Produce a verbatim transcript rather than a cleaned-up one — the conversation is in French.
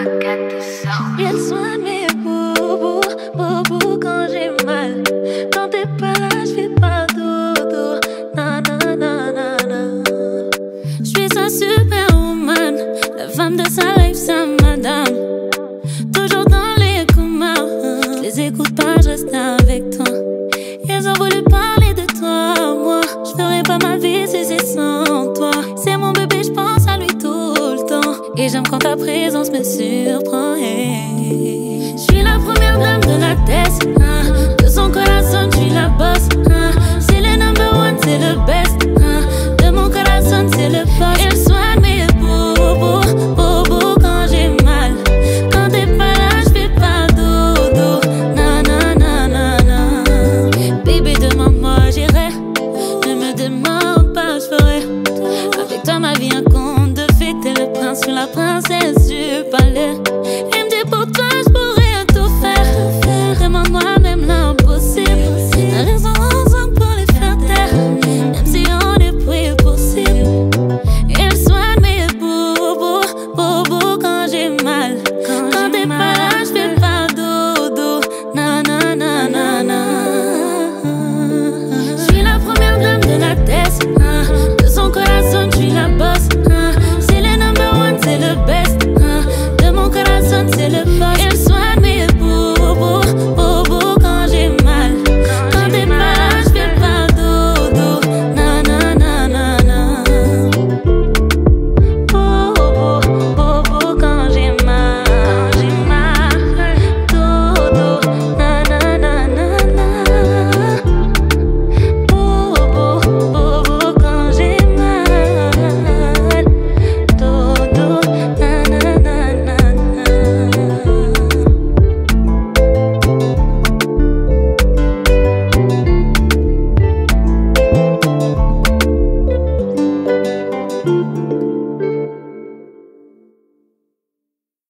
Viens de soin de mes boubous, boubous quand j'ai mal. Quand t'es pas là, j'fais pas dodo. Na na na na na. J'suis sa superwoman, la femme de sa life, sa madame. Toujours dans les communs, j'les écoute pas, j'reste avec toi. Ils ont voulu parler de toi, moi j'ferais pas ma vie si c'est sans toi. C'est mon bébé, j'pense à lui tout le temps. Et j'aime quand ta présence me surprend, hey. J'suis la première dame de la tête.